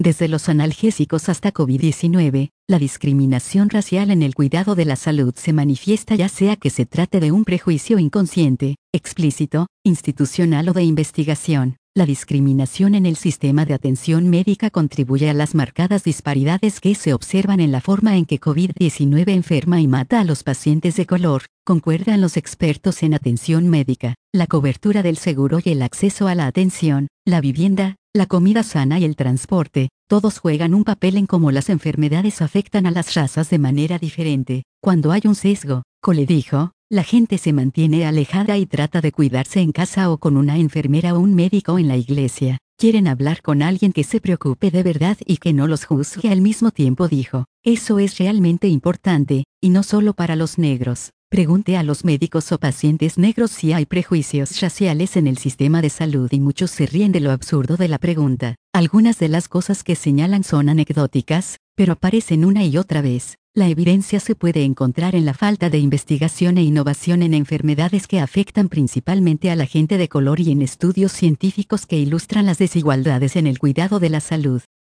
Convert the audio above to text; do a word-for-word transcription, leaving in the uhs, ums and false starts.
Desde los analgésicos hasta COVID diecinueve, la discriminación racial en el cuidado de la salud se manifiesta ya sea que se trate de un prejuicio inconsciente, explícito, institucional o de investigación. La discriminación en el sistema de atención médica contribuye a las marcadas disparidades que se observan en la forma en que COVID diecinueve enferma y mata a los pacientes de color, concuerdan los expertos en atención médica. La cobertura del seguro y el acceso a la atención, la vivienda, la comida sana y el transporte, todos juegan un papel en cómo las enfermedades afectan a las razas de manera diferente. Cuando hay un sesgo, Cole dijo, la gente se mantiene alejada y trata de cuidarse en casa o con una enfermera o un médico en la iglesia. Quieren hablar con alguien que se preocupe de verdad y que no los juzgue al mismo tiempo, dijo. Eso es realmente importante, y no solo para los negros. Pregunte a los médicos o pacientes negros si hay prejuicios raciales en el sistema de salud y muchos se ríen de lo absurdo de la pregunta. Algunas de las cosas que señalan son anecdóticas, pero aparecen una y otra vez. La evidencia se puede encontrar en la falta de investigación e innovación en enfermedades que afectan principalmente a la gente de color y en estudios científicos que ilustran las desigualdades en el cuidado de la salud.